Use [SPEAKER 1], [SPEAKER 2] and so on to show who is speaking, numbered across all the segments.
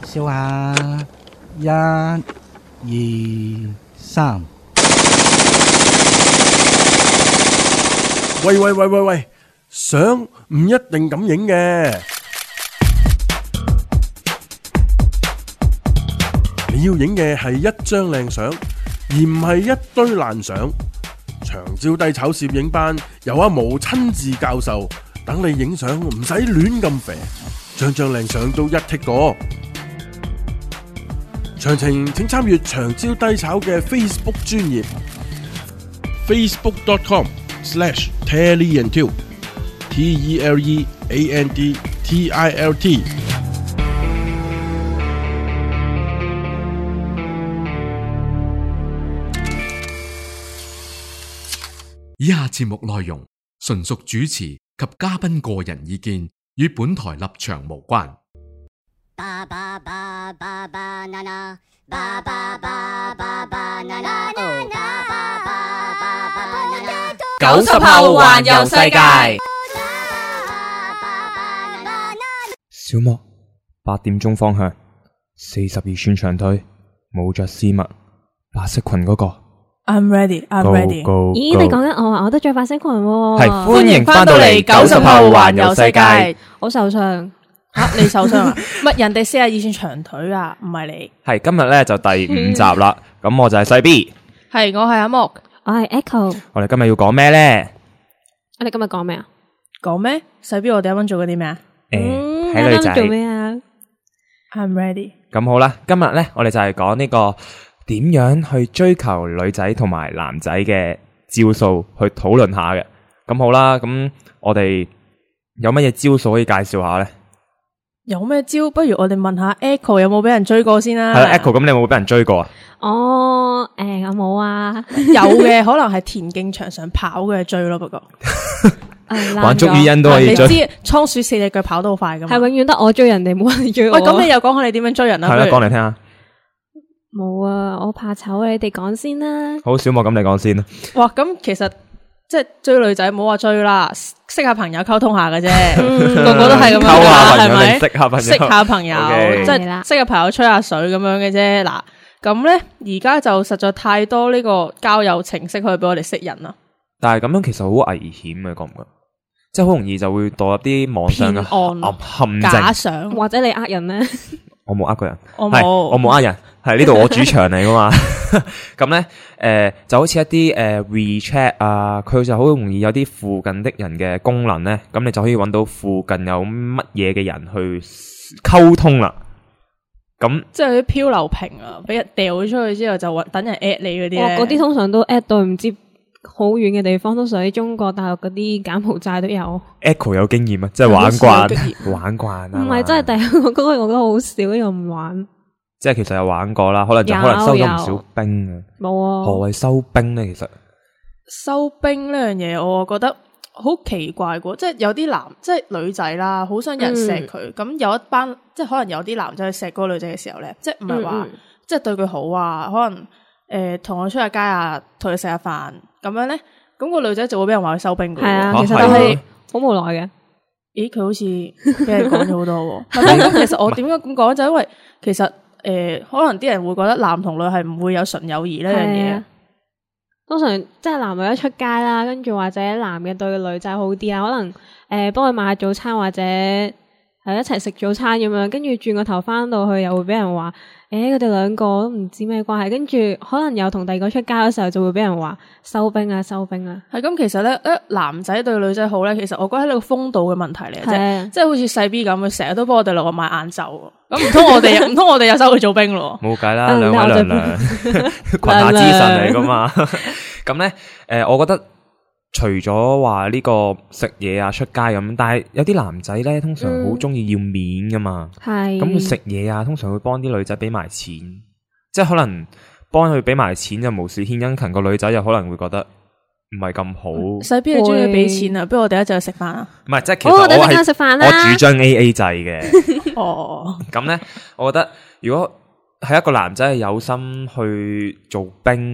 [SPEAKER 1] 笑下，1、2、3。
[SPEAKER 2] 喂，相唔一定咁影嘅，你要影嘅係一張靚相，而唔係一堆爛相。長招低炒攝影班由阿毛親自教授，等你影相唔使亂咁肥，張靚相都一剔過。詳情請參閱長招低炒嘅 Facebook 專頁 facebook.com/TeleandTilt TELEANDTILT。
[SPEAKER 3] 以下節目內容純屬主持及嘉賓個人意見，與本台立場無關。
[SPEAKER 4] 90後環遊世界。
[SPEAKER 5] 小莫8點鐘方向，42寸長腿，冇着絲襪，白色裙嗰個。
[SPEAKER 4] I'm ready。
[SPEAKER 6] 咦，你講緊我啊？我都着白色裙喎。
[SPEAKER 5] 係，歡迎翻到嚟90後環遊世界。
[SPEAKER 6] 我受傷。
[SPEAKER 4] 你受傷啊？乜人哋42寸長腿啊？唔係你。
[SPEAKER 5] 係今日咧就第5集啦。咁我就係細 B。
[SPEAKER 4] 係，我係阿木。
[SPEAKER 6] 我係 Echo。
[SPEAKER 5] 我哋今日要講咩咧？
[SPEAKER 6] 我哋今日講咩啊？
[SPEAKER 4] 講咩？細 B，我哋啱啱做緊啲咩啊？
[SPEAKER 5] 睇女仔。
[SPEAKER 6] 做咩啊
[SPEAKER 4] ？I'm ready。
[SPEAKER 5] 咁好啦，今日咧我哋就係講呢個點樣去追求女仔同埋男仔嘅招數，去討論下嘅。咁好啦，咁我哋有乜嘢招數可以介紹下咧？
[SPEAKER 4] 有咩招？不如我哋問下 Echo 有冇俾人追過先啦。
[SPEAKER 5] 係啦 ，Echo， 咁你有冇俾人追過啊？
[SPEAKER 6] 我冇啊。
[SPEAKER 4] 有嘅，可能係田徑場上跑嘅追咯，不過
[SPEAKER 5] 玩捉語音都可以追。
[SPEAKER 4] 你知倉鼠4隻腳跑得好快噶嘛？
[SPEAKER 6] 係永遠得我追人哋，冇人追我。
[SPEAKER 4] 喂，咁你又講下你點樣追人啊？
[SPEAKER 5] 係啦，講嚟聽下。
[SPEAKER 6] 冇啊，我怕醜啊，你哋講先啦。
[SPEAKER 5] 好，小莫，咁你講先啦。
[SPEAKER 4] 哇，咁其實即係追女仔，唔好話追啦，識下朋友溝通下嘅啫，個個都係咁樣噶，係咪？識下朋友，即係識下朋友吹下水咁樣嘅啫。嗱，咁咧而家就實在太多呢個交友程式可以俾我哋識人啦。
[SPEAKER 5] 但係咁樣其實好危險嘅，覺唔覺？即係好容易就會墮入啲網上嘅陷阱、
[SPEAKER 4] 假想，
[SPEAKER 6] 或者你呃人咧？
[SPEAKER 5] 我冇呃過人，
[SPEAKER 4] 我冇
[SPEAKER 5] 呃人，係呢度我主場嚟噶嘛。咁咧，就好似一啲WeChat 啊，佢就好容易有啲附近的人嘅功能咧，咁你就可以揾到附近有乜嘢嘅人去溝通啦。咁
[SPEAKER 4] 即係啲漂流瓶啊，俾人掉咗出去之後就等人 at 你嗰啲咧。
[SPEAKER 6] 嗰啲通常都 at 到唔知好遠嘅地方，都屬於中國大陸嗰啲柬埔寨都有。
[SPEAKER 5] Echo 有經驗啊，即係玩慣啊。
[SPEAKER 6] 唔係真係第一個嗰個我覺得好少，又唔玩。
[SPEAKER 5] 即係其實有玩過啦，可能收咗唔少兵啊。冇啊。何謂收兵咧？其實
[SPEAKER 4] 收兵呢樣嘢，我覺得好奇怪嘅，即係有啲即係女仔啦，好想有人錫佢。咁有一班即係可能有啲男仔去錫嗰個女仔嘅時候咧，即係唔係話即係對佢好啊，可能同我出下街啊，同佢食下飯咁樣咧，咁個女仔就會俾人話佢收兵嘅。
[SPEAKER 6] 係啊，其實都係好無奈嘅。
[SPEAKER 4] 咦，佢好似俾人講咗好多。咁其實我點解咁講？就因為其實可能啲人會覺得男同女係唔會有純友誼呢樣嘢。
[SPEAKER 6] 通常即係男女一出街啦，跟住或者男嘅對女仔好啲啊，可能幫佢買下早餐或者係一齊食早餐咁樣，跟住轉個頭翻到去又會俾人話佢哋兩個都唔知咩關係，跟住可能又同第二個出街嘅時候就會俾人話收兵啊。係
[SPEAKER 4] 咁，其實咧男仔對女仔好咧，其實我覺得係一個風度嘅問題嚟嘅啫，即係好似細 B 咁，佢成日都幫我哋兩個買晏晝，咁唔通我哋又收佢做兵咯？冇計啦，
[SPEAKER 5] 兩位娘娘群下之神嚟噶嘛。咁咧我覺得除咗話呢個食嘢啊出街咁，但係有啲男仔咧通常好中意要面噶嘛。咁佢食嘢啊，通常會幫啲女仔俾埋錢，即係可能幫佢俾埋錢就無事獻殷勤，個女仔又可能會覺得唔係咁好。
[SPEAKER 4] 細 B 你中意俾錢啊？不如我哋一齊去食飯啊？
[SPEAKER 5] 唔係，即係其實我主張 AA 制嘅。咁咧，我覺得如果係一個男仔係有心去做兵，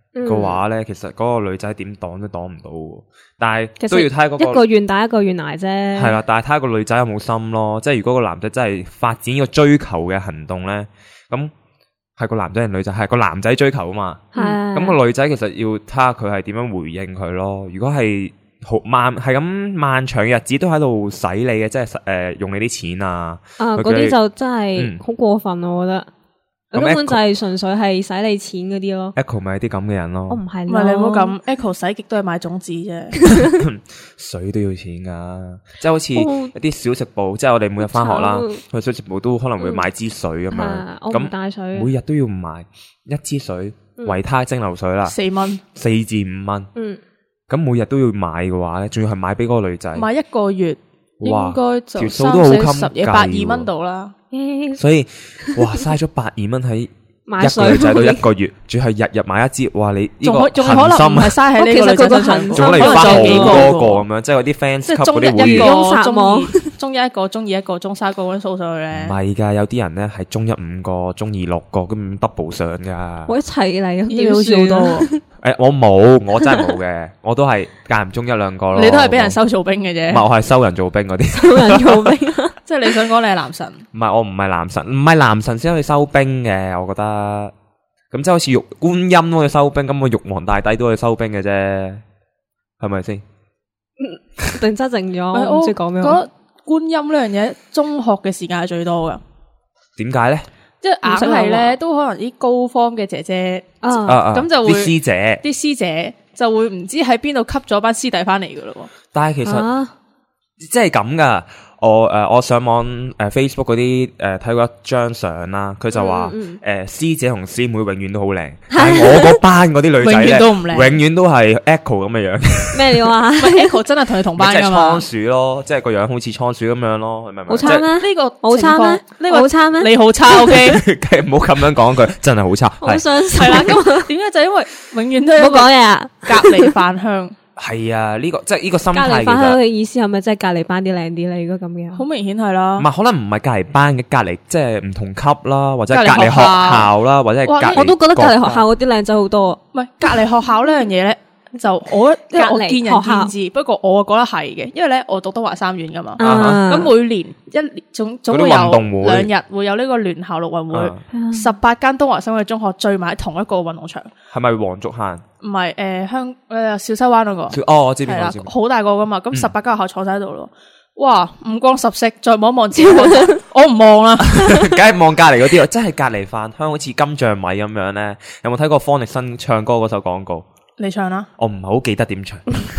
[SPEAKER 5] 嘅話咧，其實嗰個女仔點擋都擋唔到喎。但係
[SPEAKER 6] 其實
[SPEAKER 5] 都要睇嗰
[SPEAKER 6] 一個願打一個願挨啫。
[SPEAKER 5] 係啦，但係睇下個女仔有冇心咯。即係如果個男仔真係發展呢個追求嘅行動咧，咁係個男仔定女仔？係個男仔追求啊嘛。咁個女仔其實要睇下佢係點樣回應佢咯。如果係好漫長嘅日子都喺度使你嘅，即係用你啲錢啊，
[SPEAKER 6] 嗰啲就真係好過分，我覺得。根本就係純粹係使你錢嗰啲咯。
[SPEAKER 5] Echo 咪係啲咁嘅人咯。
[SPEAKER 6] 我唔係，
[SPEAKER 4] 唔係你唔好咁 Echo 使極都係買種子啫。
[SPEAKER 5] 水都要錢噶，即係好似一啲小食部，即係我哋每日翻學啦，去小食部都可能會買支水咁樣。
[SPEAKER 6] 我唔帶水，
[SPEAKER 5] 每日都要買一支水，維他蒸餾水啦
[SPEAKER 4] ，4蚊
[SPEAKER 5] ，4至5蚊。咁每日都要買嘅話咧，仲要係買俾嗰個女仔。
[SPEAKER 4] 買一個月應該就
[SPEAKER 5] 條數都好襟
[SPEAKER 4] 10嘢120蚊度啦。
[SPEAKER 5] 所以哇，嘥咗120蚊喺一個女仔都一個月，仲係日日買一支。哇，你呢個
[SPEAKER 4] 仲可能唔係嘥喺呢個女仔身上，
[SPEAKER 5] 仲可能要翻好多個咁樣，即係嗰啲 fans 級嗰啲會員。
[SPEAKER 4] 中一個，中二一個，中三個咁樣掃上去咧。
[SPEAKER 5] 唔係噶，有啲人咧係中一5個，中二6個，咁 double 上噶。
[SPEAKER 6] 我一齊嚟，
[SPEAKER 4] 呢好似好多。
[SPEAKER 5] 我冇，我真係冇嘅，我都係間唔中1-2個咯。
[SPEAKER 4] 你都係俾人收做兵嘅啫。
[SPEAKER 5] 唔係，我係收人做兵嗰啲。
[SPEAKER 6] 收人做兵，
[SPEAKER 4] 即係你想講你係男神？
[SPEAKER 5] 唔係，我唔係男神，唔係男神先可以收兵嘅，我覺得。咁即係好似觀音都可以收兵，咁個玉皇大帝都可以收兵嘅啫，係咪先？
[SPEAKER 6] 定真靜咗，我唔知講咩。
[SPEAKER 4] 覺得觀音呢樣嘢，中學嘅時間係最多噶。
[SPEAKER 5] 點解咧？
[SPEAKER 4] 即係硬係咧，都可能啲高方嘅姐姐咁就會
[SPEAKER 5] 啲師姐
[SPEAKER 4] 就會唔知喺邊度吸咗班師弟翻嚟噶咯。
[SPEAKER 5] 但係其實即係咁噶。我上網Facebook 嗰啲睇過一張相啦，佢就話師姐同師妹永遠都好靚，但係我嗰班嗰啲女仔咧，永遠都係 Echo 咁嘅樣。
[SPEAKER 6] 咩料啊
[SPEAKER 4] ？Echo 真係同你同班噶嘛？
[SPEAKER 5] 即係倉鼠咯，即係個樣好似倉鼠咁樣咯，係咪？
[SPEAKER 6] 好差咩？
[SPEAKER 4] 呢個
[SPEAKER 6] 好差咩？呢個好差咩？
[SPEAKER 4] 你好差 ，OK？
[SPEAKER 5] 唔好咁樣講句，真係好差。
[SPEAKER 6] 好傷心。
[SPEAKER 4] 係啦，咁點解就因為永遠都係
[SPEAKER 6] 唔好講嘢啊！
[SPEAKER 4] 隔離飯香。
[SPEAKER 5] 係啊，呢個即係呢個心態。
[SPEAKER 6] 隔離班嘅意思係咪即係隔離班啲靚啲咧？如果咁嘅，
[SPEAKER 4] 好明顯係啦。
[SPEAKER 5] 唔係，可能唔係隔離班嘅，隔離即係唔同級啦，或者隔離學校啦，或者係隔離。
[SPEAKER 6] 我都覺得隔離學校嗰啲靚仔好多。
[SPEAKER 4] 唔係隔離學校呢樣嘢咧，就因為我見仁見智。不過我覺得係嘅，因為咧我讀東華三院噶嘛，咁每年總會有2日會有呢個聯校陸運會，18間東華三院嘅中學聚埋喺同一個運動場。
[SPEAKER 5] 係咪黃竹坑？
[SPEAKER 4] 唔係小西灣嗰個。
[SPEAKER 5] 我知邊個。
[SPEAKER 4] 好大個噶嘛，咁18間學校坐晒喺度咯。哇，五光十色，再望一望自己，我唔望啦。
[SPEAKER 5] 梗係望隔籬嗰啲，真係隔籬飯香，好似金醬米咁樣咧。有冇睇過方力申唱歌嗰首廣告？
[SPEAKER 4] 你唱啦。
[SPEAKER 5] 我唔係好記得點唱。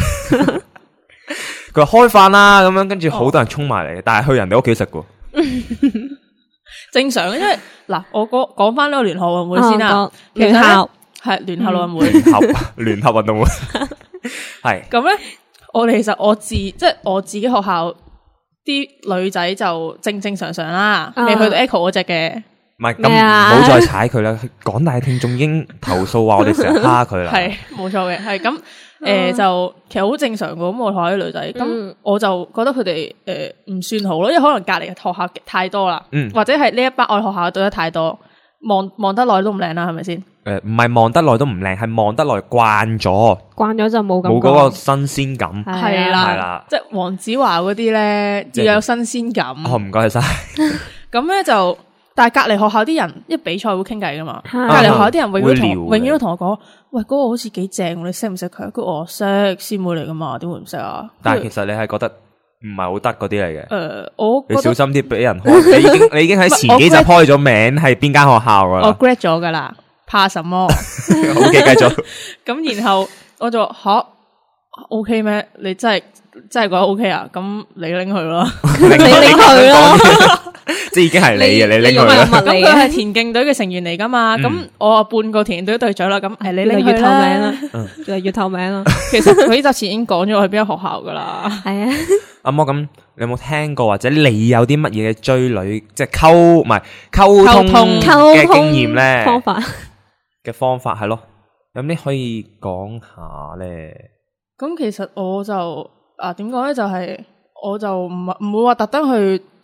[SPEAKER 5] 佢話開飯啦，咁樣跟住好多人衝埋嚟，但係去人哋屋企食噶。
[SPEAKER 4] 正常，因為嗱，我講翻呢個聯合運會先啦。
[SPEAKER 6] 聯校
[SPEAKER 4] 係聯合運會，
[SPEAKER 5] 聯合運動會係。
[SPEAKER 4] 咁咧，其實我自己學校啲女仔就正常啦，未去到 Echo 嗰隻嘅。
[SPEAKER 5] 唔係咁，唔好再踩佢啦。廣大聽眾已經投訴話我哋成日蝦佢啦。
[SPEAKER 4] 係冇錯嘅，係咁就其實好正常嘅。咁我同啲女仔，咁我就覺得佢哋唔算好咯，因為可能隔離學校太多啦，或者係呢一班我學校對得太多，望得耐都唔靚啦，係咪先？
[SPEAKER 5] 唔係望得耐都唔靚，係望得耐慣咗就冇嗰個新鮮感。
[SPEAKER 4] 係啦，即係黃子華嗰啲咧要有新鮮感。
[SPEAKER 5] 唔該晒。
[SPEAKER 4] 咁咧就。但係隔離學校啲人一比賽會傾偈噶嘛，隔離學校啲人永遠都同我講，喂，嗰個好似幾正，你識唔識佢？我識，師妹嚟噶嘛，點會唔識啊？
[SPEAKER 5] 但係其實你係覺得唔係好得嗰啲嚟嘅。
[SPEAKER 4] 我
[SPEAKER 5] 你小心啲俾人開，你已經喺前幾集開咗名係邊間學校噶啦？
[SPEAKER 4] 我 grad 咗噶啦，怕什麼？
[SPEAKER 5] 好嘅，繼續。
[SPEAKER 4] 咁然後我就話OK 咩？你真係覺得 OK 啊？咁你拎佢咯，
[SPEAKER 6] 你拎佢咯。
[SPEAKER 5] 即係已經係你嘅，你拎佢啦。
[SPEAKER 4] 咁佢係田徑隊嘅成員嚟噶嘛？咁我半個田徑隊隊長啦。咁係你拎佢啦，
[SPEAKER 6] 越嚟越透名啦。
[SPEAKER 4] 其實佢呢集前已經講咗我去邊間學校噶啦。
[SPEAKER 6] 係啊。
[SPEAKER 5] 阿摩咁，你有冇聽過或者你有啲乜嘢嘅追女，即係溝通嘅經驗咧？方法係咯，有啲可以講下咧。
[SPEAKER 4] 咁其實我就點講咧？就係我就唔會話特登去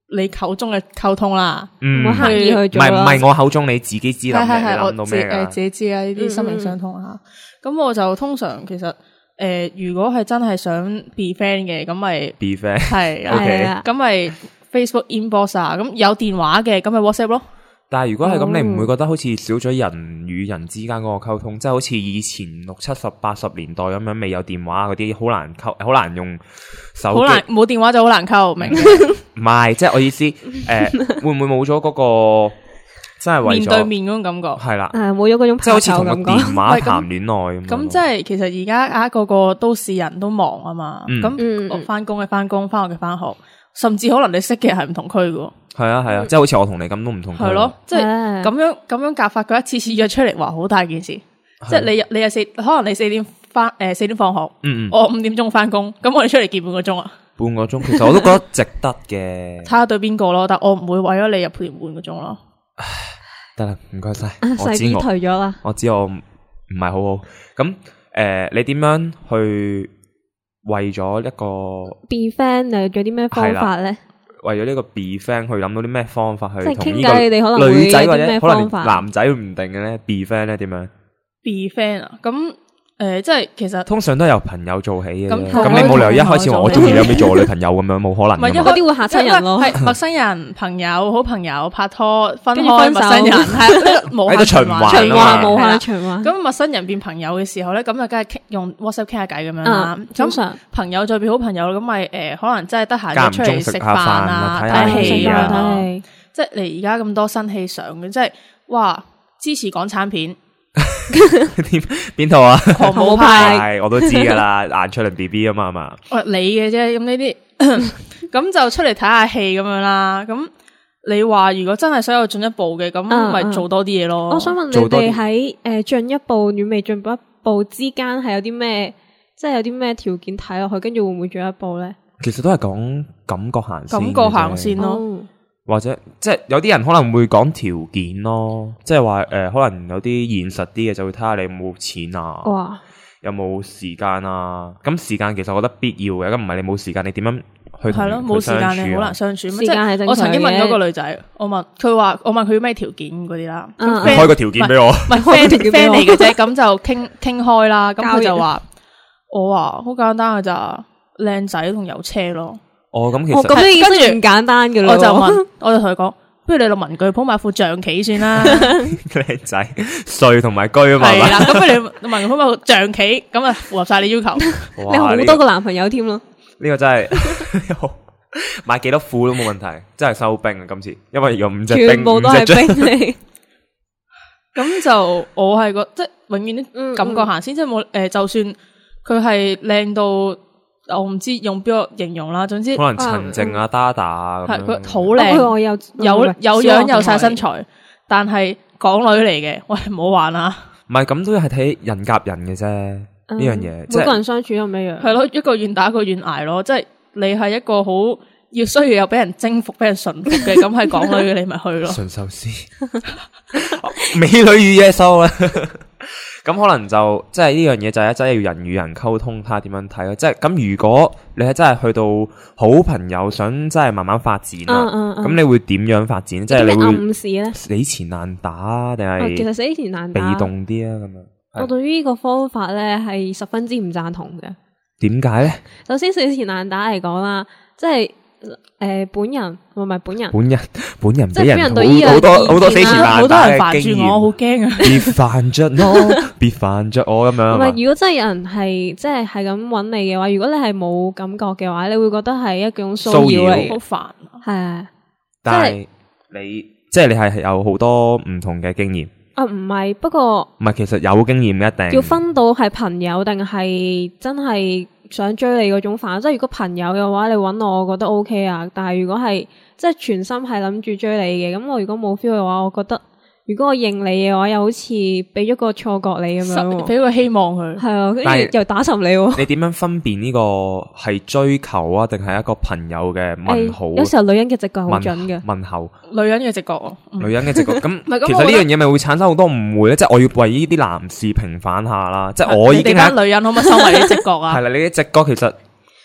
[SPEAKER 4] 你口中嘅溝通啦。
[SPEAKER 5] 嗯，
[SPEAKER 6] 唔好刻意去
[SPEAKER 5] 唔
[SPEAKER 6] 做啦。
[SPEAKER 5] 係唔係我口中你自己知諗咩，你諗
[SPEAKER 4] 我
[SPEAKER 5] 到咩㗎？
[SPEAKER 4] 自己知啊，呢啲心靈相通啊。咁我就通常其實如果係真係想 be friend 嘅，咁咪
[SPEAKER 5] be friend
[SPEAKER 4] 係啊
[SPEAKER 5] OK
[SPEAKER 6] 啊
[SPEAKER 4] 咁咪 Facebook inbox 啊，咁有電話嘅咁咪 WhatsApp 咯。
[SPEAKER 5] 但係如果係咁，
[SPEAKER 6] 哦
[SPEAKER 5] 你唔會覺得好似少咗人與人之間嗰個溝通，即係好似以前60、70、80年代咁樣未有電話嗰啲，好難溝，好難用手
[SPEAKER 4] 好難
[SPEAKER 5] 機。
[SPEAKER 4] 冇電話就好難溝，明嘅。
[SPEAKER 5] 唔係，即係我意思，會唔會冇咗嗰個真係為咗
[SPEAKER 4] 面對面嗰種感覺。
[SPEAKER 5] 係啦，
[SPEAKER 6] 冇咗嗰種
[SPEAKER 5] 即係好似同個
[SPEAKER 6] 拍手感覺。
[SPEAKER 5] 電話
[SPEAKER 4] 喂咁
[SPEAKER 5] 談戀愛咁樣咯。
[SPEAKER 4] 咁即係其實而家個個都市人都忙啊嘛，
[SPEAKER 5] 嗯
[SPEAKER 4] 咁我翻工嘅翻工，翻學嘅翻學，甚至可能你識嘅人係唔同區嘅，
[SPEAKER 5] 係啊係啊，即係好似我同你咁都唔同。
[SPEAKER 4] 係咯，即係
[SPEAKER 6] 係
[SPEAKER 4] 咁樣夾法，佢一次次約出嚟話好大件事，即係你係可能你4點4點放學，我5點鐘翻工，咁我哋出嚟見半個鐘啊，
[SPEAKER 5] 半個鐘，其實我都覺得值得嘅。
[SPEAKER 4] 睇下對邊個咯，但我唔會為咗你入陪半個鐘咯。
[SPEAKER 5] 得啦，唔該晒，我
[SPEAKER 6] 細啲
[SPEAKER 5] 知我
[SPEAKER 6] 退咗啦。
[SPEAKER 5] 我知我唔係好好。咁你點樣去為咗一個
[SPEAKER 6] be friend 你做啲咩方法咧？
[SPEAKER 5] 為咗呢個 be friend 去諗到啲咩方法去
[SPEAKER 6] 即係
[SPEAKER 5] 同呢
[SPEAKER 6] 傾偈，你哋可能會
[SPEAKER 5] 個女仔
[SPEAKER 6] 有啲咩
[SPEAKER 5] 或者可能
[SPEAKER 6] 方法
[SPEAKER 5] 男仔都唔定嘅咧，be friend 咧點樣？
[SPEAKER 4] be friend 啊，咁即係其實
[SPEAKER 5] 通常都係由朋友做起嘅啫。
[SPEAKER 4] 咁
[SPEAKER 5] 咁你冇理由一開始話我中意你，咁你做我女朋友咁樣，冇可能㗎嘛。
[SPEAKER 6] 嗰啲會嚇親人咯。
[SPEAKER 4] 係陌生人、朋友、好朋友、拍拖、分開、
[SPEAKER 6] 跟住分手
[SPEAKER 4] 陌生人，係無
[SPEAKER 5] 喺度循
[SPEAKER 4] 限
[SPEAKER 5] 環
[SPEAKER 6] 循
[SPEAKER 5] 啊嘛
[SPEAKER 6] 環無
[SPEAKER 4] 係啦
[SPEAKER 6] 限循環。
[SPEAKER 4] 咁陌生人變朋友嘅時候咧，咁就梗係用 WhatsApp 傾下偈咁樣啦。咁
[SPEAKER 6] 通常
[SPEAKER 4] 朋友再變好朋友，咁咪可能真係得閒
[SPEAKER 5] 間唔
[SPEAKER 4] 就出嚟食飯
[SPEAKER 5] 中食下飯
[SPEAKER 4] 啊
[SPEAKER 5] 啊、睇
[SPEAKER 4] 睇
[SPEAKER 5] 下戲
[SPEAKER 4] 戲啊
[SPEAKER 5] 啊。
[SPEAKER 6] 睇戲
[SPEAKER 4] 即係你而家咁多新戲上嘅，即係哇支持港產片，
[SPEAKER 5] 邊套啊？
[SPEAKER 4] 狂舞派，
[SPEAKER 5] 係我都知㗎啦，顏卓靈 B B 啊嘛係嘛。
[SPEAKER 4] 喂你嘅啫。咁呢啲咁就出嚟睇下戲咁樣啦。咁你話如果真係想有進一步嘅，咁咪做多啲嘢咯。
[SPEAKER 6] 我想問你
[SPEAKER 5] 做多啲
[SPEAKER 6] 哋喺進一步與未進一步之間係有啲咩，即係有啲咩條件睇落去，跟住會唔會進一步咧？
[SPEAKER 5] 其實都係講感覺行先嘅啫，
[SPEAKER 4] 感覺行先咯。
[SPEAKER 6] 哦
[SPEAKER 5] 或者即係有啲人可能會講條件咯，即係話可能有啲現實啲嘅就會睇下你有冇錢啊，
[SPEAKER 6] 哇！
[SPEAKER 5] 有冇時間啊。咁時間其實我覺得必要嘅，咁唔係你冇時間，你點樣去同
[SPEAKER 4] 係咯，
[SPEAKER 5] 佢
[SPEAKER 4] 冇時間
[SPEAKER 5] 相處啊
[SPEAKER 4] 你好難相處。
[SPEAKER 6] 時間係正常嘅
[SPEAKER 4] 我曾經問嗰個女仔，我問佢要咩條件嗰啲啦。
[SPEAKER 6] 嗯
[SPEAKER 4] 咁 friend-
[SPEAKER 5] 開個條件俾我。
[SPEAKER 4] 唔係 friend
[SPEAKER 6] 條件俾我
[SPEAKER 4] friend 嚟嘅啫，咁就傾開啦。咁佢
[SPEAKER 6] 交易
[SPEAKER 4] 就話我話好簡單嘅咋，靚仔同有車咯。
[SPEAKER 5] 哦，咁其
[SPEAKER 6] 哦，咁
[SPEAKER 5] 實
[SPEAKER 6] 你已經唔簡單嘅咯。
[SPEAKER 4] 我就問，我就同佢講，不如你落文具鋪買副象棋算啦。
[SPEAKER 5] 靚仔稅同埋居啊嘛，係咪
[SPEAKER 4] 係啦，咁不如你文具鋪買副象棋，咁啊符合晒你要求。
[SPEAKER 5] 哇
[SPEAKER 6] 你好
[SPEAKER 5] 呢
[SPEAKER 6] 多個男朋友添咯。
[SPEAKER 5] 呢個真係好買幾多副都冇問題，真係收兵啊今次，因為有5隻兵，
[SPEAKER 6] 全部都係
[SPEAKER 5] 5隻
[SPEAKER 6] 兵嚟。
[SPEAKER 4] 咁就我係覺即係永遠
[SPEAKER 6] 嗯
[SPEAKER 4] 啲感覺行先，即係冇就算佢係靚到我唔知用邊個形容啦，總之
[SPEAKER 5] 可能陳靜啊、Dada 啊咁
[SPEAKER 4] 係
[SPEAKER 5] 樣
[SPEAKER 4] 佢好
[SPEAKER 6] 佢
[SPEAKER 4] 靚，
[SPEAKER 6] 我有
[SPEAKER 4] 有樣有晒身材，但係港女嚟嘅，喂唔好玩啊！
[SPEAKER 5] 唔係咁都係睇人夾人嘅啫，呢樣嘢即係
[SPEAKER 6] 每個人相處都唔一樣。
[SPEAKER 4] 係咯，一個願打一個願挨咯，即係你係一個好要需要有俾人征服、俾人馴服嘅，咁係港女嘅你咪去咯。
[SPEAKER 5] 純壽司、美女與野獸啦。咁可能就即係呢樣嘢就係真係要人與人溝通，睇下點樣睇咯。即係咁，如果你係真係去到好朋友，想真係慢慢發展啦，咁你會點樣發展？即係你
[SPEAKER 6] 有咩
[SPEAKER 5] 會
[SPEAKER 6] 暗示咧？
[SPEAKER 5] 死纏爛打定係
[SPEAKER 6] 其實死纏爛
[SPEAKER 5] 被
[SPEAKER 6] 打，
[SPEAKER 5] 動啲啊？咁樣
[SPEAKER 6] 我對於呢個方法咧係十分之唔贊同嘅。
[SPEAKER 5] 點解咧？
[SPEAKER 6] 首先死纏爛打嚟講啦，即係本人唔係本人，
[SPEAKER 5] 本人
[SPEAKER 6] 即係本
[SPEAKER 5] 俾人
[SPEAKER 6] 人對呢樣
[SPEAKER 5] 好多
[SPEAKER 6] 意見
[SPEAKER 5] 好多死纏
[SPEAKER 6] 啦
[SPEAKER 5] 爛打
[SPEAKER 4] 好多人
[SPEAKER 5] 嘅經
[SPEAKER 4] 煩住我，好
[SPEAKER 5] 驗。
[SPEAKER 4] 驚啊！
[SPEAKER 5] 別煩着我，別煩着我咁樣啊嘛。
[SPEAKER 6] 唔係，如果真係有人係即係咁揾你嘅話，如果你係冇感覺嘅話，你會覺得係一種騷擾
[SPEAKER 5] 騷擾
[SPEAKER 6] 嚟嘅，
[SPEAKER 4] 好煩啊！
[SPEAKER 6] 係啊。
[SPEAKER 5] 但係你即係你係有好多唔同嘅經驗，
[SPEAKER 6] 啊，唔係，不過
[SPEAKER 5] 唔係其實有經驗嘅一定
[SPEAKER 6] 要分到係朋友定係真係想追你嗰種煩。即係如果朋友嘅話，你揾我，我覺得 OK 啊。但係如果係即係全心係諗住追你嘅，咁我如果冇 feel 嘅話，我覺得如果我認你嘅話，又好似俾咗個錯覺你咁樣喎。
[SPEAKER 4] 俾個希望佢。
[SPEAKER 6] 係啊，跟
[SPEAKER 5] 但係
[SPEAKER 6] 住又打沉你喎。
[SPEAKER 5] 你點樣分辨呢個係追求啊，定係一個朋友嘅問號？
[SPEAKER 6] 有時候女人嘅直覺好準嘅。
[SPEAKER 5] 問候，
[SPEAKER 4] 女人嘅直覺啊，
[SPEAKER 5] 女人嘅直覺咁，
[SPEAKER 4] 係咁
[SPEAKER 5] 其實呢樣嘢咪會產生好多誤會咧。即係我要為呢啲男士平反下啦。即係
[SPEAKER 4] 你哋
[SPEAKER 5] 我已經係
[SPEAKER 4] 班女人可唔可以收埋啲直覺啊？
[SPEAKER 5] 係啦，你啲直覺其實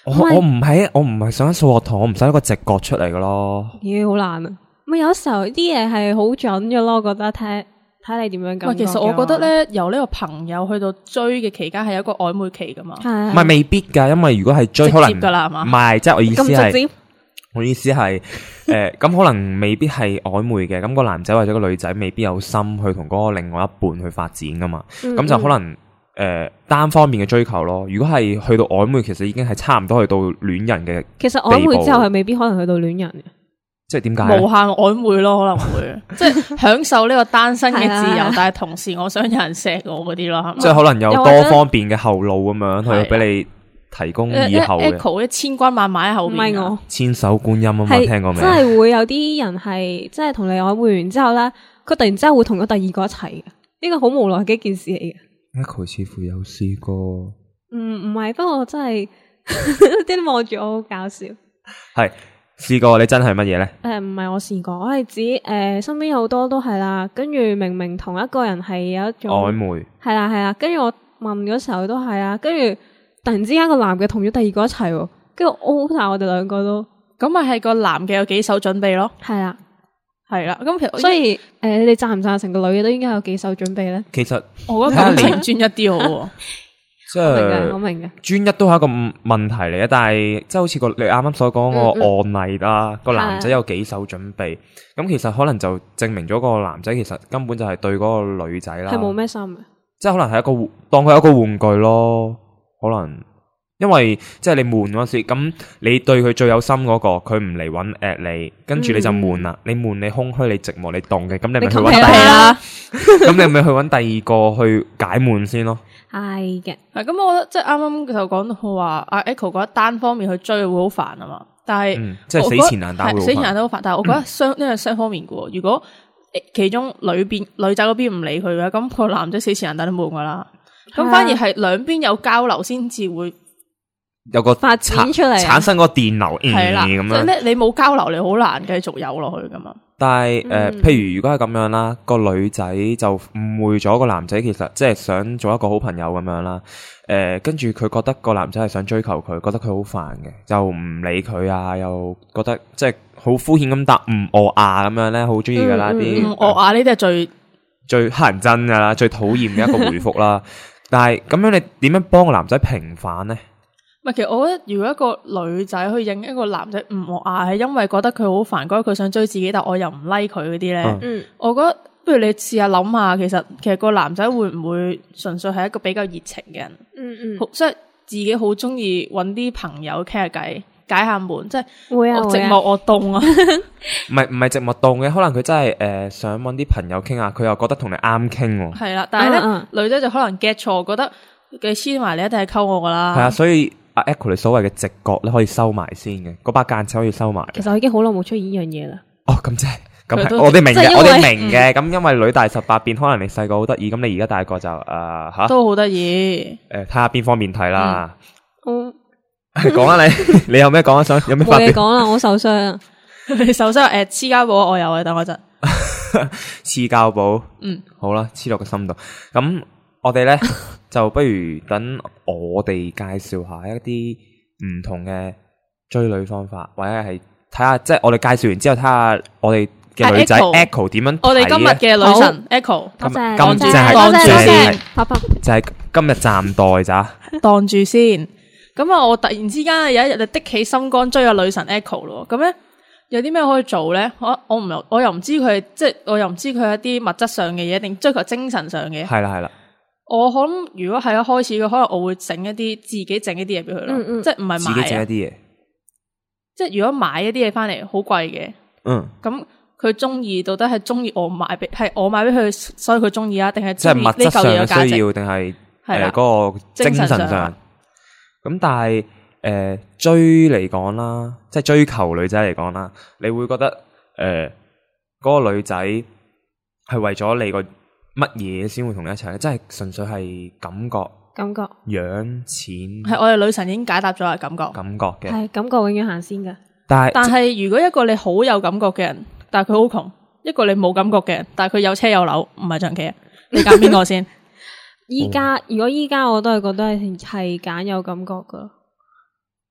[SPEAKER 5] 我唔係上緊數學堂，我唔使一個直覺出嚟噶咯。
[SPEAKER 6] 咦，好難啊！咪有時候啲嘢係好準嘅咯，我覺得睇你點樣感覺。
[SPEAKER 4] 其實我覺得咧，由呢個朋友去到追嘅期間係一個曖昧期噶嘛。
[SPEAKER 6] 係
[SPEAKER 5] 唔係未必噶，因為如果係追可能
[SPEAKER 4] 直接噶啦，係嘛？
[SPEAKER 5] 唔係，即係我意思
[SPEAKER 6] 咁直
[SPEAKER 5] 係
[SPEAKER 6] 接。
[SPEAKER 5] 我意思係，咁可能未必係曖昧嘅，咁個男仔或者個女仔未必有心去同嗰個另外一半去發展噶嘛，咁就可能單方面嘅追求咯。如果係去到曖昧，其實已經係差唔多去到戀人嘅。
[SPEAKER 6] 其實曖昧之後係未必可能去到戀人嘅，
[SPEAKER 5] 即係點解？
[SPEAKER 4] 無限曖昧咯，可能會即係享受呢個單身嘅自由，但係同時我想有人錫我嗰啲咯，係嘛？
[SPEAKER 5] 即係可能有多方面嘅後路咁樣去俾你。提供以後嘅
[SPEAKER 4] Echo 一千軍萬馬喺後面，
[SPEAKER 6] 唔係我
[SPEAKER 5] 千手觀音啊嘛，聽過未？
[SPEAKER 6] 真係會有啲人係，即係同你曖昧完之後咧，佢突然之間會同咗第二個一齊嘅，呢個好無奈嘅一件事嚟嘅。
[SPEAKER 5] Echo 似乎有試過，
[SPEAKER 6] 唔係，不過真係啲望住我好搞笑。
[SPEAKER 5] 係試過，你真係乜嘢咧？
[SPEAKER 6] 唔係我試過，我係指身邊好多都係啦，跟住明明同一個人係有一種
[SPEAKER 5] 曖昧，
[SPEAKER 6] 係啦，跟住我問嗰時候都係啦，跟住。突然之間個男嘅同咗第二個一齊，跟住 O 晒我哋兩個都，
[SPEAKER 4] 咁咪係個男嘅有幾手準備咯？
[SPEAKER 6] 係啦，
[SPEAKER 4] 係啦。咁其實
[SPEAKER 6] 所以你哋贊唔贊成個女嘅都應該有幾手準備咧？
[SPEAKER 5] 其實
[SPEAKER 4] 我覺得感情專一啲好，
[SPEAKER 5] 即係
[SPEAKER 6] 我明嘅，
[SPEAKER 5] 專一都係一個問題嚟嘅。但係即係好似你啱啱所講個案例啦，個男仔有幾手準備，咁其實可能就證明咗個男仔其實根本就係對嗰個女仔啦，
[SPEAKER 6] 係冇咩心嘅，
[SPEAKER 5] 即係可能係一個當佢係一個玩具咯。可能因為即係你悶嗰時，咁你對佢最有心嗰個，佢唔嚟搵 at 你，跟住你就悶啦。你悶，你空虛，你寂寞，你凍嘅，咁你咪去搵第二個，咁你咪去搵第二個去解悶先咯。
[SPEAKER 6] 係嘅，
[SPEAKER 4] 咁我覺得即係啱啱就講到話阿 Echo 覺得單方面去追會好煩啊嘛，但係
[SPEAKER 5] 即係死纏爛打會
[SPEAKER 4] 死纏爛打好煩，但係我覺得呢係雙方面嘅。如果其中女仔嗰邊唔理佢嘅，咁個男仔死纏爛打都冇噶啦。咁反而係兩邊有交流先至會
[SPEAKER 5] 有個
[SPEAKER 6] 發展出嚟，
[SPEAKER 5] 產生個電流，
[SPEAKER 4] 係啦
[SPEAKER 5] 咁樣。
[SPEAKER 4] 即你冇交流，你好難繼續有落去噶嘛。
[SPEAKER 5] 但係譬如如果係咁樣啦，個女仔就誤會咗個男仔，其實即係想做一個好朋友咁樣啦。跟住佢覺得個男仔係想追求佢，覺得佢好煩嘅，就唔理佢啊，又覺得即係好敷衍咁答唔我啊咁樣咧，好中意噶啦啲
[SPEAKER 4] 我啊呢啲係最
[SPEAKER 5] 乞人憎噶啦，最討厭嘅一個回覆啦。但係咁樣你點樣幫個男仔平反咧？
[SPEAKER 4] 唔係，其實我覺得如果一個女仔去應一個男仔唔和諧，係因為覺得佢好煩，覺得佢想追自己，但我又唔 like 佢嗰啲咧。我覺得不如你試下諗下，其實個男仔會唔會純粹係一個比較熱情嘅人？即係自己好中意搵啲朋友傾下偈，解下悶，即係
[SPEAKER 6] 會啊，
[SPEAKER 4] 我寂寞我凍啊。
[SPEAKER 5] 唔係寂寞凍嘅，可能佢真係想搵啲朋友傾下，佢又覺得同你啱傾。
[SPEAKER 4] 係啦，但係咧女仔就可能 get 錯，覺得你黐埋你一定係溝我噶啦。
[SPEAKER 5] 係啊，所以阿 Echo 你所謂嘅直覺咧，可以收埋先嘅，嗰把間尺可以收埋。
[SPEAKER 6] 其實我已經好耐冇出現呢樣嘢啦。
[SPEAKER 5] 哦，咁即係咁，我哋明嘅，我哋明嘅。咁因為女大18變，可能你細個好得意，咁你而家大個就吓
[SPEAKER 4] 都好得意。
[SPEAKER 5] 睇下邊方面睇啦。講啊你有咩講啊？想有咩發表？
[SPEAKER 6] 冇嘢講啦，我受傷啊！
[SPEAKER 4] 你受傷黐膠布我有啊，等我陣。
[SPEAKER 5] 黐膠布，好啦，黐落個心度。咁我哋咧就不如等我哋介紹下一啲唔同嘅追女方法，或者係睇下，即係我哋介紹完之後，睇下我哋嘅女仔 Echo 點樣睇。
[SPEAKER 4] 我哋今日嘅女神 Echo，
[SPEAKER 6] 多謝，
[SPEAKER 4] 當住
[SPEAKER 6] 先，
[SPEAKER 5] 就係今日暫代咋，
[SPEAKER 4] 當住先。咁啊，我突然之間有一日就的起心肝追個女神 Echo 咯。咁咧有啲咩可以做咧？我又唔知佢即係我又唔知佢係一啲物質上嘅嘢，定追求精神上嘅。
[SPEAKER 5] 係啦。
[SPEAKER 4] 我諗如果係一開始嘅，可能我會整一啲自己整一啲嘢俾佢咯，即係唔係買
[SPEAKER 5] 自己整一啲嘢。
[SPEAKER 4] 即係如果買一啲嘢翻嚟好貴嘅，咁佢中意到底係中意我買俾係我買俾佢，所以佢中意啊？定係
[SPEAKER 5] 即係物質上嘅需要，定係嗰個精神上？咁但係追嚟講啦，即係追求女仔嚟講啦，你會覺得嗰個女仔係為咗你個乜嘢先會同你一齊咧？即係純粹係感覺、樣、錢。
[SPEAKER 4] 係我哋女神已經解答咗係感覺
[SPEAKER 5] 嘅，
[SPEAKER 6] 係感覺永遠行先噶。
[SPEAKER 4] 但係如果一個你好有感覺嘅人，但係佢好窮；一個你冇感覺嘅人，但係佢有車有樓，唔係長期啊，你揀邊個先？
[SPEAKER 6] 如果依家我都係覺得係揀有感覺噶。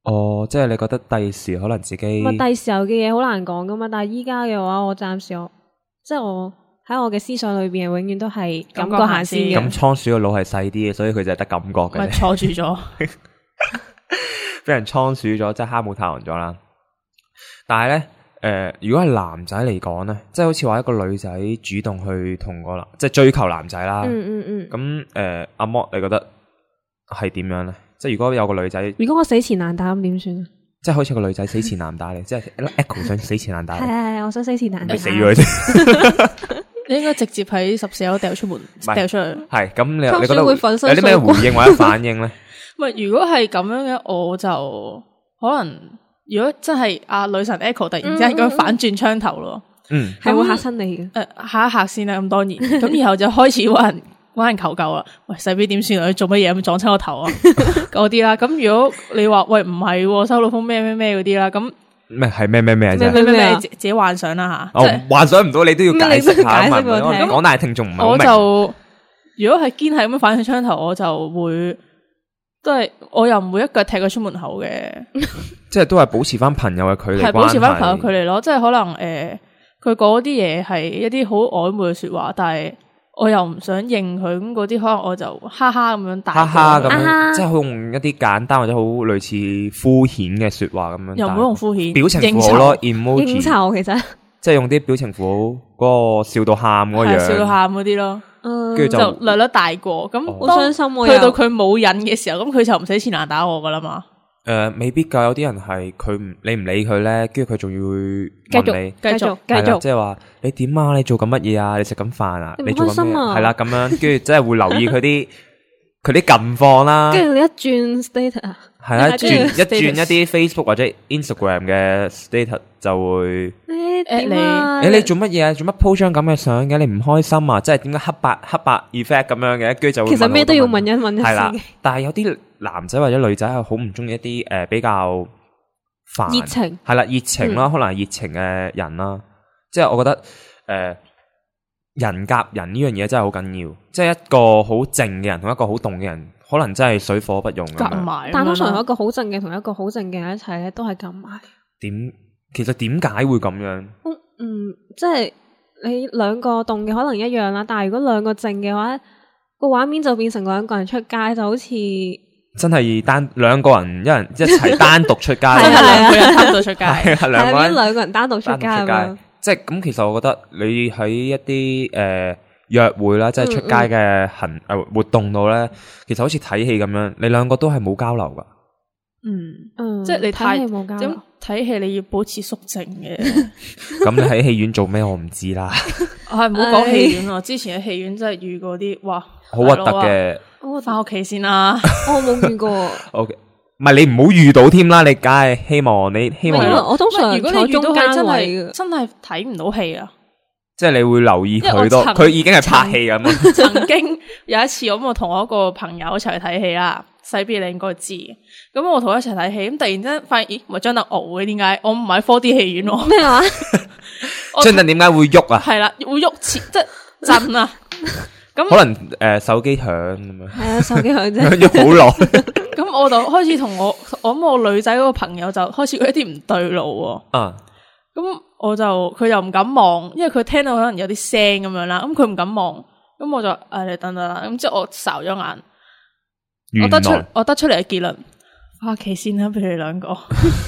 [SPEAKER 5] 哦，即係你覺得第時可能自己
[SPEAKER 6] 咁啊，第時候嘅嘢好難講噶嘛。但係依家嘅話，我暫時即係我喺我嘅思想裏邊，永遠都係感覺行先嘅。
[SPEAKER 5] 咁倉鼠個腦係細啲嘅，所以佢就係得感覺嘅
[SPEAKER 4] 咪
[SPEAKER 5] 啫。
[SPEAKER 4] 坐住咗。
[SPEAKER 5] 俾人倉鼠咗，即係哈姆太郎咗啦。但係咧，如果係男仔嚟講咧，即係好似話一個女仔主動去同個男，即係追求男仔啦。咁阿莫，你覺得係點樣咧？即係如果有個女仔，
[SPEAKER 6] 如果我死纏爛打咁點算啊？
[SPEAKER 5] 即係好似個女仔死纏爛打你，即係 Echo 想死纏爛打你，
[SPEAKER 6] 係，我想死纏爛打。
[SPEAKER 5] 你死咗佢先。
[SPEAKER 4] 你應該直接喺14樓掉出門，掉出去。
[SPEAKER 5] 係咁，你覺得
[SPEAKER 6] 倉鼠會粉身
[SPEAKER 5] 有啲咩回應或者反應咧？
[SPEAKER 4] 如果係咁樣嘅，我就可能如果真係女神 Echo 突然之間咁反轉槍頭咯，
[SPEAKER 6] 係會嚇親你嘅。
[SPEAKER 4] 嚇一嚇先啦，咁當然，咁然後就開始搵人求救啦。喂，細 B 點算啊？你做乜嘢咁撞親我頭啊？嗰啲啦。咁如果你話喂唔係收到風咩嗰啲啦，咁
[SPEAKER 5] 咩係咩啊？
[SPEAKER 4] 咩自己幻想啦吓。
[SPEAKER 5] 幻想唔到你都要解釋下，
[SPEAKER 6] 解釋俾我聽。
[SPEAKER 5] 廣大聽眾唔係好明。
[SPEAKER 4] 我就如果係堅係咁樣反轉槍頭，我就會。都係，我又唔會一腳踢佢出門口嘅，
[SPEAKER 5] 即係都係保持翻朋友嘅距離關係，
[SPEAKER 4] 係保持翻朋友距離咯。即係可能佢講啲嘢係一啲好曖昧嘅說話，但係我又唔想應佢咁嗰啲，可能我就哈哈咁樣打，
[SPEAKER 5] 哈哈咁樣，即係用一啲簡單或者好類似敷衍嘅說話咁樣，
[SPEAKER 4] 又唔好用敷衍，
[SPEAKER 5] 表情符號咯 ，emoji，
[SPEAKER 6] 應酬其實即
[SPEAKER 5] 係用啲表情符號嗰個笑到喊嗰樣，
[SPEAKER 4] 笑到喊嗰啲咯。
[SPEAKER 5] 跟住
[SPEAKER 4] 就略略大過，咁
[SPEAKER 6] 好傷心喎。
[SPEAKER 4] 去到佢冇癮嘅時候，咁佢就唔使纏爛打我噶啦嘛。
[SPEAKER 5] 未必噶，有啲人係你唔理佢咧，跟住佢仲要問你
[SPEAKER 6] 繼續，
[SPEAKER 5] 即係話你點啊？你做緊乜嘢啊？你食緊飯啊？你做緊咩？係啦，咁樣跟住即係會留意佢啲近況啦。
[SPEAKER 6] 跟住你一轉 status，
[SPEAKER 5] 係啦，轉一啲 Facebook 或者 Instagram 嘅 status 就會。你做乜嘢啊？做乜 po 張咁嘅相嘅？你唔開心啊？即係點解黑白 effect 咁樣嘅？跟住就會
[SPEAKER 6] 其實咩都要問一問
[SPEAKER 5] 係啦，但係有啲男仔或者女仔係好唔中意一啲比較煩
[SPEAKER 6] 熱情
[SPEAKER 5] 係啦，熱情啦，可能係熱情嘅人啦。即係我覺得人夾人呢樣嘢真係好緊要。即係一個好靜嘅人同一個好動嘅人，可能真係水火不容咁樣。
[SPEAKER 6] 但通常有一個好靜嘅同一個好靜嘅人一齊咧，都係夾埋。
[SPEAKER 5] 其實點解會咁樣？
[SPEAKER 6] 即係你兩個動嘅可能一樣啦，但係如果兩個靜嘅話，個畫面就變成兩個人出街，就好似
[SPEAKER 5] 真係兩個人一齊單獨出街，
[SPEAKER 4] 真係兩個人單獨出街，
[SPEAKER 5] 係兩
[SPEAKER 6] 個人單獨出街咁樣。
[SPEAKER 5] 即係咁，其實我覺得你喺一啲約會啦，即係出街嘅活動度咧，其實好似睇戲咁樣，你兩個都係冇交流噶。
[SPEAKER 4] 即係你
[SPEAKER 6] 睇戲冇交流。
[SPEAKER 4] 睇戲你要保持肅靜嘅。
[SPEAKER 5] 咁你喺戲院做咩？我唔知啦。
[SPEAKER 4] 係唔好講戲院啊！之前喺戲院真係遇過啲哇，
[SPEAKER 5] 好核突嘅。
[SPEAKER 4] 我翻屋企先啦。
[SPEAKER 6] 我冇遇過。
[SPEAKER 5] OK， 唔係你唔好遇到添啦，你梗係希望你。
[SPEAKER 6] 我通常
[SPEAKER 4] 如果你遇到係
[SPEAKER 6] 真
[SPEAKER 4] 係睇唔到戲啊。
[SPEAKER 5] 即係你會留意佢多，佢已經係拍戲咁。
[SPEAKER 4] 曾經有一次，我同我一個朋友一齊去睇戲啦，細 B 你應該知。咁我同佢一齊睇戲，咁突然間發現，咦，唔係張凳嘔嘅，點解？我唔係 4D 戲院喎。
[SPEAKER 6] 咩話？
[SPEAKER 5] 張凳點解會喐啊？
[SPEAKER 4] 係啦，會喐即係震啊！咁
[SPEAKER 5] 可能手機響咁樣。
[SPEAKER 6] 係啊，手機響啫。
[SPEAKER 5] 響咗好耐。
[SPEAKER 4] 咁我就開始同我女仔嗰個朋友就開始有一啲唔對路喎。咁佢又唔敢望，因為佢聽到可能有啲聲咁樣啦。咁佢唔敢望，咁我就你等等啦。咁之後我睄咗眼，我得出嚟嘅結論，翻屋企先啦，俾你哋兩個。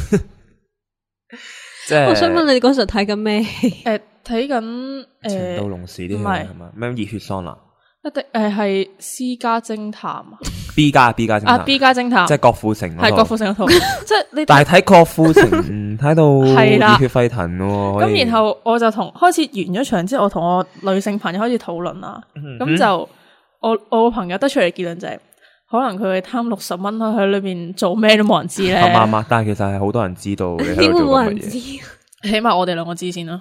[SPEAKER 5] 即係
[SPEAKER 6] 我想問你嗰時睇緊咩戲？
[SPEAKER 4] 睇緊
[SPEAKER 5] 情到濃時啲戲係嘛？咩熱血桑拿？
[SPEAKER 4] 一定係私家偵探
[SPEAKER 5] B 家偵探
[SPEAKER 4] B 家偵探，
[SPEAKER 5] 即係郭富城
[SPEAKER 4] 係郭富城嗰套，即係你。
[SPEAKER 5] 但係睇郭富城睇到熱血沸騰喎。
[SPEAKER 4] 咁然後我就開始完咗場之後，我同我女性朋友開始討論啦。咁就我個朋友得出嚟結論就係，可能佢貪60蚊喺裏邊做咩都冇人知咧。
[SPEAKER 5] 啱，但係其實係好多人知道你喺度做緊乜嘢。
[SPEAKER 4] 起碼我哋兩個知先啦。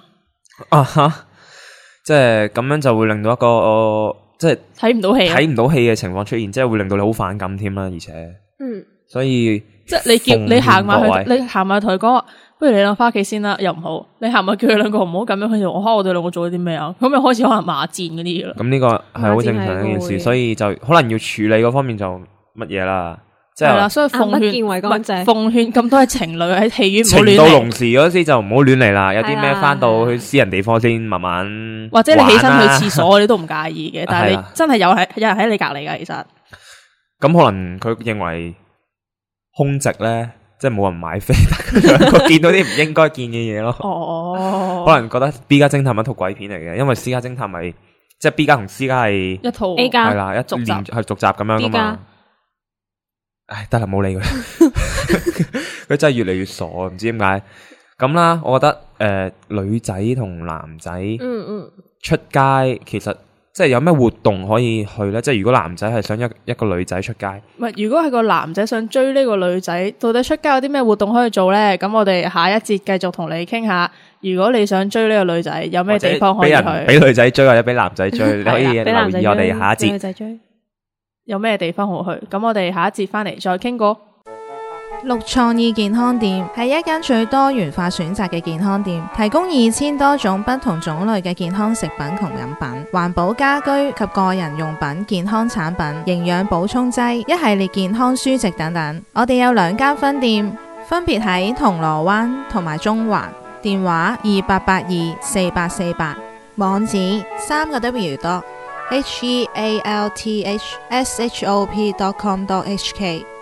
[SPEAKER 5] 即係咁樣就會令到一個即係
[SPEAKER 4] 睇唔到戲
[SPEAKER 5] 嘅情況出現，即係會令到你好反感添啦，而且所以
[SPEAKER 4] 即係你行埋同佢講話，不如你兩個翻屋企先啦，又唔好，你行埋叫佢兩個唔好咁樣，佢就我哋兩個做咗啲咩啊？咁又開始可能罵戰嗰啲啦。
[SPEAKER 5] 咁呢個係好正常一件事，所以就可能要處理嗰方面就乜嘢啦， 即
[SPEAKER 4] 係啦，
[SPEAKER 5] 係
[SPEAKER 4] 所以奉
[SPEAKER 6] 眼不見為乾淨
[SPEAKER 4] 勸奉勸咁多嘅情侶喺戲院唔好
[SPEAKER 5] 情
[SPEAKER 4] 亂嚟，
[SPEAKER 5] 到濃時嗰時就唔好亂嚟啦。有啲咩
[SPEAKER 6] 係啦
[SPEAKER 5] 翻到去私人地方先慢慢
[SPEAKER 4] 或者你起身去
[SPEAKER 5] 玩啦
[SPEAKER 4] 廁所你都唔介意嘅，但係你
[SPEAKER 5] 係啦
[SPEAKER 4] 真係有人喺你隔離㗎，其實
[SPEAKER 5] 咁可能佢認為空席咧，即係冇人買飛，佢見到啲唔應該見嘅嘢咯。
[SPEAKER 4] 哦，
[SPEAKER 5] 可能覺得 B 家偵探係一套鬼片嚟嘅，因為 C 家偵探咪即係 B 家同 C 家係
[SPEAKER 4] 一套
[SPEAKER 6] A 加
[SPEAKER 5] 係啦，一
[SPEAKER 4] 續集
[SPEAKER 5] 連係續集咁樣噶
[SPEAKER 6] B
[SPEAKER 5] 嘛
[SPEAKER 6] 家。
[SPEAKER 5] 唉，得啦，冇理佢，佢真係越嚟越傻，唔知點解咁啦。我覺得女仔同男仔
[SPEAKER 6] 嗯
[SPEAKER 5] 出街，其實即係有咩活動可以去咧？即係如果男仔係想一個女仔出街，
[SPEAKER 4] 唔係，如果係個男仔想追呢個女仔，到底出街有啲咩活動可以做咧？咁我哋下一節繼續同你傾下，如果你想追呢個女仔，有咩地方可以
[SPEAKER 5] 或者俾人
[SPEAKER 4] 去？
[SPEAKER 5] 俾女仔追或者俾男仔追，你可以
[SPEAKER 4] 係啦
[SPEAKER 6] 俾男仔追，
[SPEAKER 5] 留意我哋下一節。
[SPEAKER 6] 俾女仔追。
[SPEAKER 4] 有咩地方好去？咁我哋下一節翻嚟再傾過。
[SPEAKER 7] 綠創意健康店係一間最多元化選擇嘅健康店，提供2000多種不同種類嘅健康食品同飲品、環保家居及個人用品、健康產品、營養補充劑、一系列健康書籍等等。我哋有2間分店，分別喺銅鑼灣同埋中環，電話28824848，網址3W.healthshop.com.hk。